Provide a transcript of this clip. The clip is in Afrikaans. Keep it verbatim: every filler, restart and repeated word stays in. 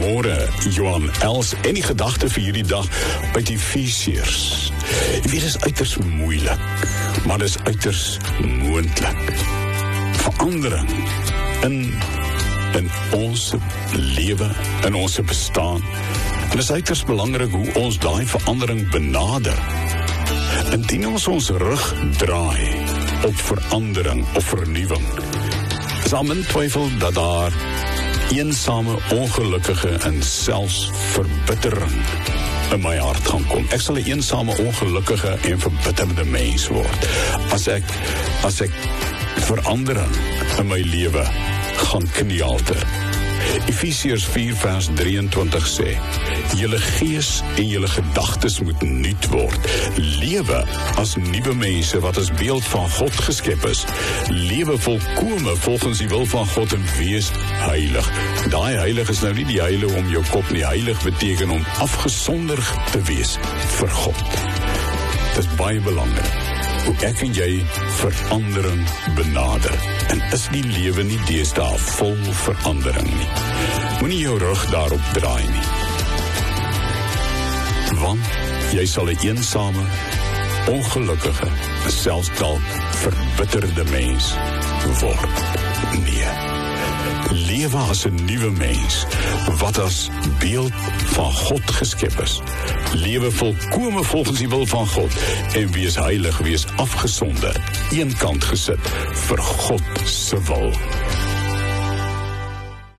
Goeiemôre, Johan Els, en die gedagte vir hierdie dag uit Efesiërs. Jy weet, dit is uiters moeilik, maar dit is uiters moontlik. Verandering in, in ons lewe, in ons bestaan. En dit is uiters belangrik hoe ons daai verandering benader. Indien ons ons rug draai op verandering of vernuwing, is daar min twyfel dat daar eensame, ongelukkige en selfs verbittering in my hart gaan kom. Ek sal 'n eensame, ongelukkige en verbitterde mens word as ek as ek verandering in my lewe gaan knielter. Efesiërs vier vers drieëntwintig sê, julle gees en julle gedagtes moet nuut word. Lewe as nuwe mense wat as beeld van God geskep is. Lewe volkome volgens die wil van God en wees heilig. Daai heilig is nou nie die heilige om jou kop nie. Heilig beteken om afgesonder te wees vir God. Dit is baie belangrik hoe ek en jy verandering benader. En is die lewe nie deesdae vol verandering nie. Moenie jou rug daarop draai nie. Want jy sal 'n eensame, ongelukkige, selfs dalk verbitterde mens word. Nee. Lewe as 'n nuwe mens, wat as beeld van God geskep is. Lewe volkome volgens die wil van God, en wees heilig, wees afgesonder, eenkant gesit vir God se wil.